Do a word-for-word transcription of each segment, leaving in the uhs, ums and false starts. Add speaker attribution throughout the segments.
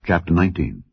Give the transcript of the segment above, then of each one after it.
Speaker 1: Chapter nineteen.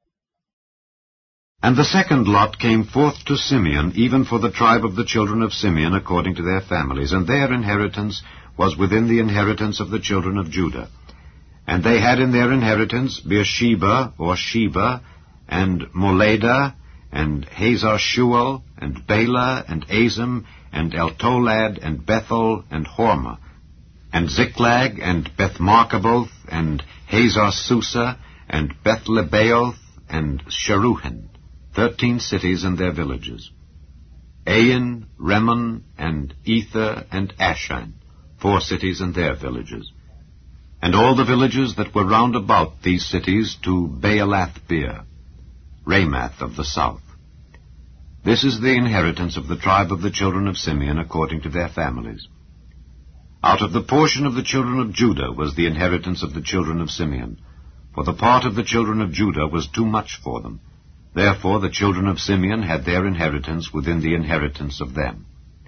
Speaker 2: And the second lot came forth to Simeon, even for the tribe of the children of Simeon, according to their families, and their inheritance was within the inheritance of the children of Judah. And they had in their inheritance Beersheba, or Sheba, and Moladah, and Hazar-Shual, and Bela, and Azim, and Eltolad, and Bethel, and Hormah, and Ziklag, and Beth-Marcaboth, and Hazar-Susa, and Beth-Lebaoth, and Sharuhen, thirteen cities and their villages. Ain, Rimmon, and Ether, and Ashan, four cities and their villages. And all the villages that were round about these cities to Baalath-beer, Ramath of the south. This is the inheritance of the tribe of the children of Simeon according to their families. Out of the portion of the children of Judah was the inheritance of the children of Simeon, for the part of the children of Judah was too much for them. Therefore the children of Simeon had their inheritance within the inheritance of them.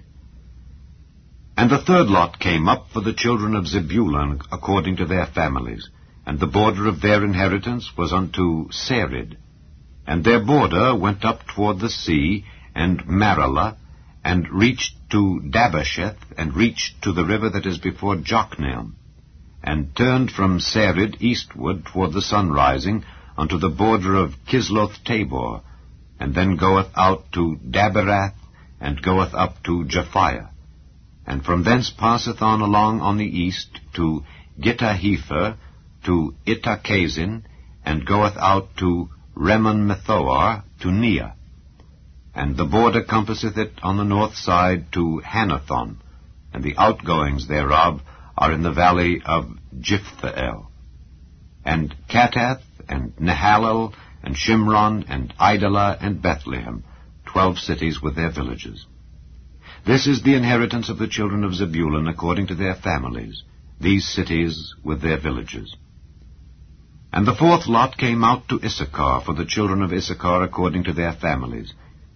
Speaker 2: And the third lot came up for the children of Zebulun according to their families, and the border of their inheritance was unto Sarid. And their border went up toward the sea, and Maralah, and reached to Dabasheth, and reached to the river that is before Jokneam, and turned from Sarid eastward toward the sun rising unto the border of Kisloth-Tabor, and then goeth out to Daberath, and goeth up to Japhiah, and from thence passeth on along on the east to Gittahepher, to Ittachazin, and goeth out to Remon-Methoar, to Neah. And the border compasseth it on the north side to Hanathon, and the outgoings thereof are in the valley of Jiphtheel. And Katath, and Nahalal, and Shimron, and Idalah, and Bethlehem, twelve cities with their villages. This is the inheritance of the children of Zebulun according to their families, these cities with their villages. And the fourth lot came out to Issachar for the children of Issachar according to their families.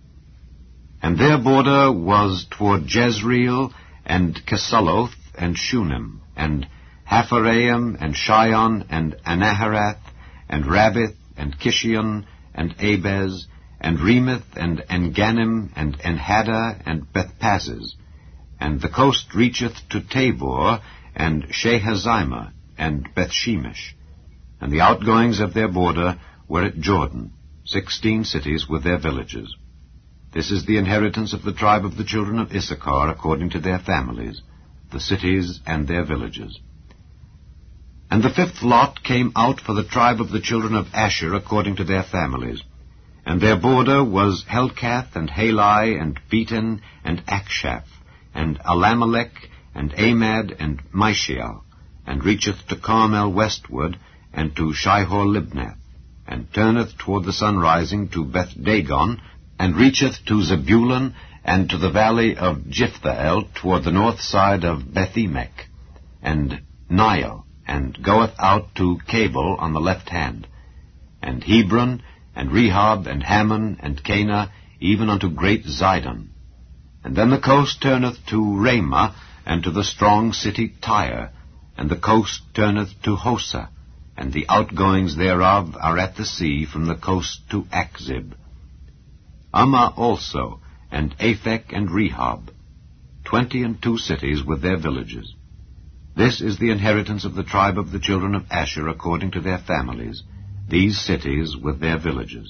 Speaker 2: And their border was toward Jezreel, and Kesuloth, and Shunem, and Hapharaim, and Shion, and Anaharath, and Rabbith, and Kishion, and Abez, and Remeth, and Engannim, and Enhaddah, and Bethpazzez. And the coast reacheth to Tabor, and Shehazimah, and Bethshemesh. And the outgoings of their border were at Jordan, sixteen cities with their villages. This is the inheritance of the tribe of the children of Issachar according to their families, the cities and their villages. And the fifth lot came out for the tribe of the children of Asher according to their families. And their border was Helkath, and Halai, and Beton, and Akshaph, and Alamelech, and Amad, and Mishael, and reacheth to Carmel westward, and to Shihor-Libnath, and turneth toward the sun rising to Beth-Dagon, and reacheth to Zebulun, and to the valley of Jiphtheel toward the north side of Bethemech, and Nile, and goeth out to Cabul on the left hand, and Hebron, and Rehob, and Hammon, and Cana, even unto great Zidon. And then the coast turneth to Ramah, and to the strong city Tyre, and the coast turneth to Hosa, and the outgoings thereof are at the sea from the coast to Achzib. Ammah also, and Aphek, and Rehob, twenty and two cities with their villages. This is the inheritance of the tribe of the children of Asher according to their families, these cities with their villages.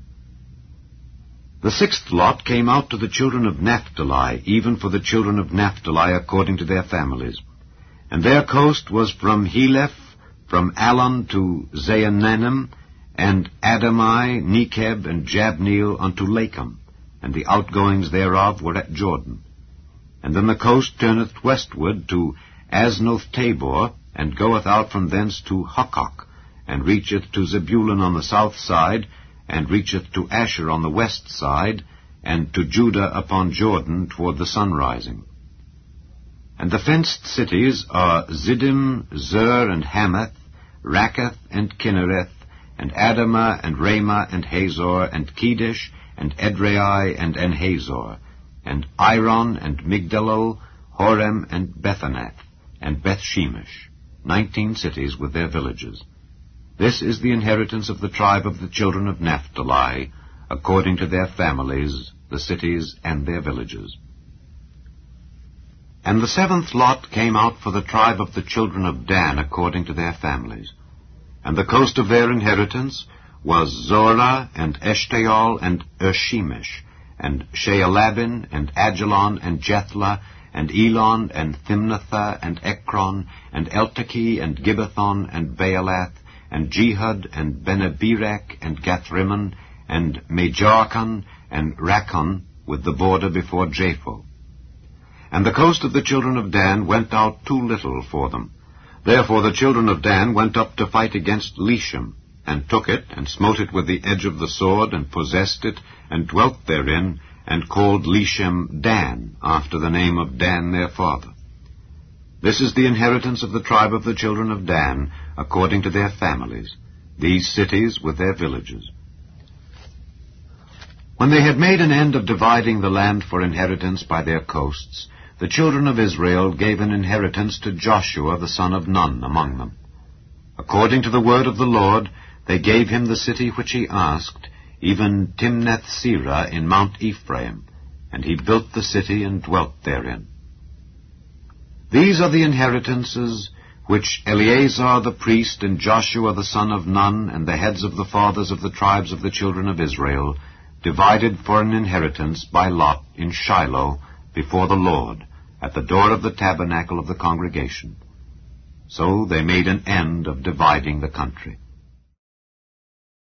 Speaker 2: The sixth lot came out to the children of Naphtali, even for the children of Naphtali according to their families. And their coast was from Heleph, from Allon to Zaanannim, and Adamai, Nekeb, and Jabneel unto Lakum, and the outgoings thereof were at Jordan. And then the coast turneth westward to Aznoth-Tabor, and goeth out from thence to Hukkok, and reacheth to Zebulun on the south side, and reacheth to Asher on the west side, and to Judah upon Jordan toward the sun rising. And the fenced cities are Ziddim, Zer, and Hamath, Rakkath, and Kinnereth, and Adamah, and Ramah, and Hazor, and Kedesh, and Edrei, and Enhazor, and Iron, and Migdalel, Horem, and Bethanath, and Bethshemesh, nineteen cities with their villages. This is the inheritance of the tribe of the children of Naphtali, according to their families, the cities and their villages. And the seventh lot came out for the tribe of the children of Dan, according to their families. And the coast of their inheritance was Zorah, and Eshtaol, and Ershemesh, and Shealabin, and Ajalon, and Jethla, and Elon, and Thimnathah, and Ekron, and Eltekeh, and Gibbethon, and Baalath, and Jehud, and Beneberek, and Gathrimmon, and Majarkon, and Rakkon, with the border before Japho. And the coast of the children of Dan went out too little for them. Therefore the children of Dan went up to fight against Leshem, and took it, and smote it with the edge of the sword, and possessed it, and dwelt therein, and called Leshem Dan, after the name of Dan their father. This is the inheritance of the tribe of the children of Dan, according to their families, these cities with their villages. When they had made an end of dividing the land for inheritance by their coasts, the children of Israel gave an inheritance to Joshua the son of Nun among them. According to the word of the Lord, they gave him the city which he asked, even Timnath-Serah in Mount Ephraim, and he built the city and dwelt therein. These are the inheritances which Eleazar the priest and Joshua the son of Nun and the heads of the fathers of the tribes of the children of Israel divided for an inheritance by lot in Shiloh before the Lord, at the door of the tabernacle of the congregation. So they made an end of dividing the country.